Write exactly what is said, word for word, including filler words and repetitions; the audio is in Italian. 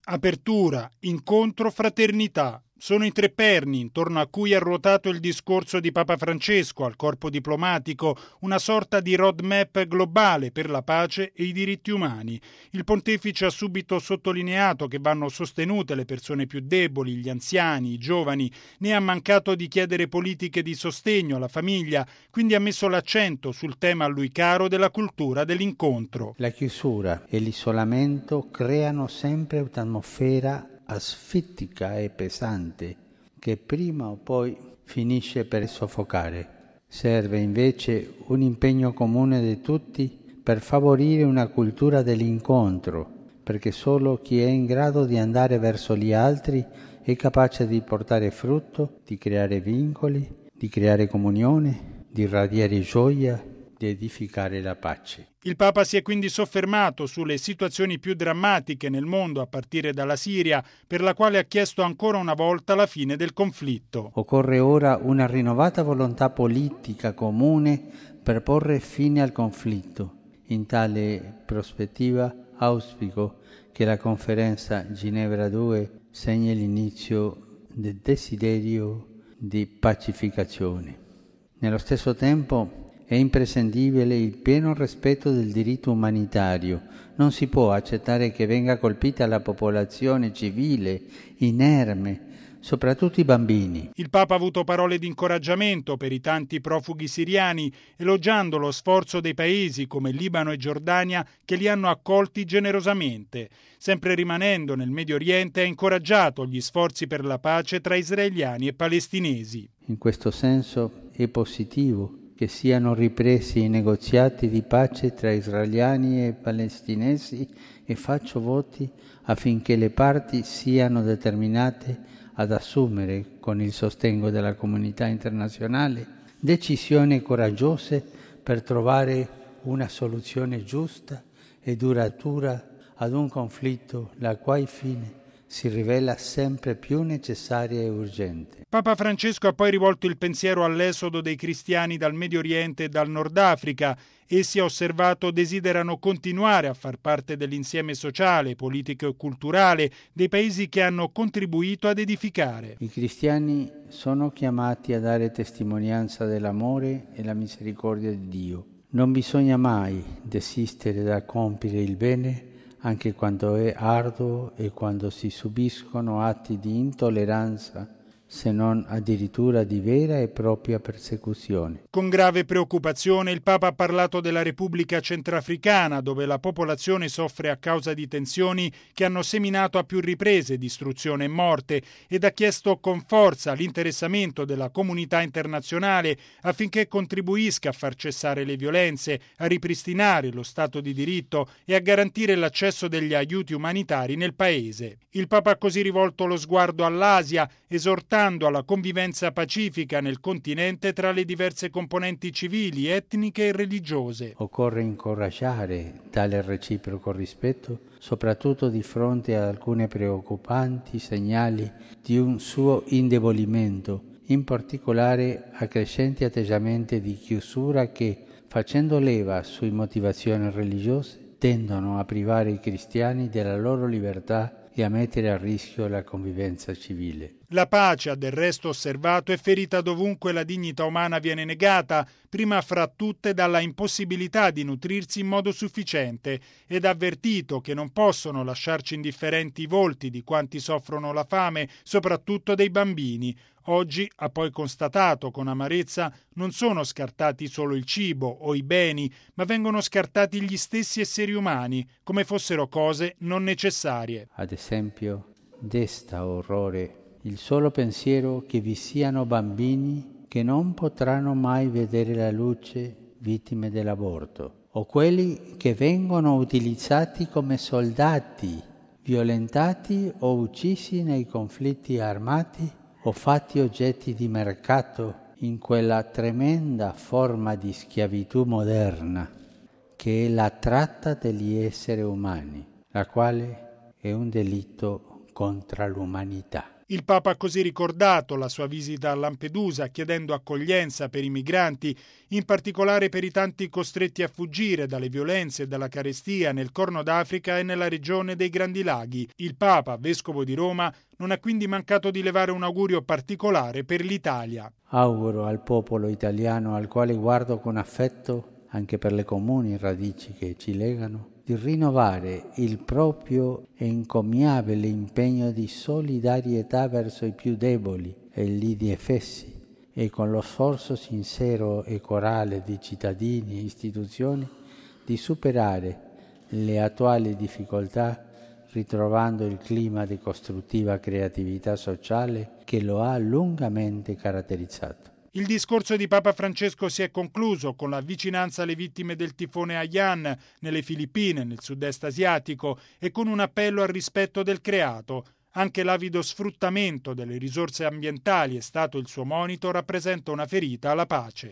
Apertura, incontro, fraternità. Sono i tre perni intorno a cui ha ruotato il discorso di Papa Francesco al corpo diplomatico, una sorta di roadmap globale per la pace e i diritti umani. Il pontefice ha subito sottolineato che vanno sostenute le persone più deboli, gli anziani, i giovani, né ha mancato di chiedere politiche di sostegno alla famiglia, quindi ha messo l'accento sul tema a lui caro della cultura dell'incontro. La chiusura e l'isolamento creano sempre un'atmosfera asfittica e pesante che prima o poi finisce per soffocare. Serve invece un impegno comune di tutti per favorire una cultura dell'incontro, perché solo chi è in grado di andare verso gli altri è capace di portare frutto, di creare vincoli, di creare comunione, di irradiare gioia, di edificare la pace. Il Papa si è quindi soffermato sulle situazioni più drammatiche nel mondo, a partire dalla Siria, per la quale ha chiesto ancora una volta la fine del conflitto. Occorre ora una rinnovata volontà politica comune per porre fine al conflitto. In tale prospettiva auspico che la conferenza Ginevra due segni l'inizio del desiderio di pacificazione. Nello stesso tempo è imprescindibile il pieno rispetto del diritto umanitario. Non si può accettare che venga colpita la popolazione civile, inerme, soprattutto i bambini. Il Papa ha avuto parole di incoraggiamento per i tanti profughi siriani, elogiando lo sforzo dei paesi come Libano e Giordania che li hanno accolti generosamente. Sempre rimanendo nel Medio Oriente, ha incoraggiato gli sforzi per la pace tra israeliani e palestinesi. In questo senso è positivo che siano ripresi i negoziati di pace tra israeliani e palestinesi e faccio voti affinché le parti siano determinate ad assumere, con il sostegno della comunità internazionale, decisioni coraggiose per trovare una soluzione giusta e duratura ad un conflitto la cui fine si rivela sempre più necessaria e urgente. Papa Francesco ha poi rivolto il pensiero all'esodo dei cristiani dal Medio Oriente e dal Nord Africa. Essi, ha osservato, desiderano continuare a far parte dell'insieme sociale, politico e culturale dei paesi che hanno contribuito ad edificare. I cristiani sono chiamati a dare testimonianza dell'amore e la misericordia di Dio. Non bisogna mai desistere da compiere il bene, anche quando è arduo e quando si subiscono atti di intolleranza, se non addirittura di vera e propria persecuzione. Con grave preoccupazione il Papa ha parlato della Repubblica Centrafricana, dove la popolazione soffre a causa di tensioni che hanno seminato a più riprese distruzione e morte, ed ha chiesto con forza l'interessamento della comunità internazionale affinché contribuisca a far cessare le violenze, a ripristinare lo Stato di diritto e a garantire l'accesso degli aiuti umanitari nel paese. Il Papa ha così rivolto lo sguardo all'Asia, esortando alla convivenza pacifica nel continente tra le diverse componenti civili, etniche e religiose. Occorre incoraggiare tale reciproco rispetto, soprattutto di fronte ad alcune preoccupanti segnali di un suo indebolimento, in particolare a crescenti atteggiamenti di chiusura che, facendo leva su motivazioni religiose, tendono a privare i cristiani della loro libertà e a mettere a rischio la convivenza civile. La pace, ha del resto osservato, è ferita dovunque la dignità umana viene negata, prima fra tutte dalla impossibilità di nutrirsi in modo sufficiente, ed ha avvertito che non possono lasciarci indifferenti i volti di quanti soffrono la fame, soprattutto dei bambini. Oggi, ha poi constatato con amarezza, non sono scartati solo il cibo o i beni, ma vengono scartati gli stessi esseri umani, come fossero cose non necessarie. Ad esempio, desta orrore il solo pensiero che vi siano bambini che non potranno mai vedere la luce vittime dell'aborto, o quelli che vengono utilizzati come soldati, violentati o uccisi nei conflitti armati o fatti oggetti di mercato in quella tremenda forma di schiavitù moderna che è la tratta degli esseri umani, la quale è un delitto contra l'umanità. Il Papa ha così ricordato la sua visita a Lampedusa, chiedendo accoglienza per i migranti, in particolare per i tanti costretti a fuggire dalle violenze e dalla carestia nel Corno d'Africa e nella regione dei Grandi Laghi. Il Papa, vescovo di Roma, non ha quindi mancato di levare un augurio particolare per l'Italia. Auguro al popolo italiano, al quale guardo con affetto anche per le comuni radici che ci legano, di rinnovare il proprio e incommiabile impegno di solidarietà verso i più deboli e gli indifesi e con lo sforzo sincero e corale di cittadini e istituzioni di superare le attuali difficoltà ritrovando il clima di costruttiva creatività sociale che lo ha lungamente caratterizzato. Il discorso di Papa Francesco si è concluso con la vicinanza alle vittime del tifone Haiyan nelle Filippine, nel sud-est asiatico, e con un appello al rispetto del creato. Anche l'avido sfruttamento delle risorse ambientali, è stato il suo monito, rappresenta una ferita alla pace.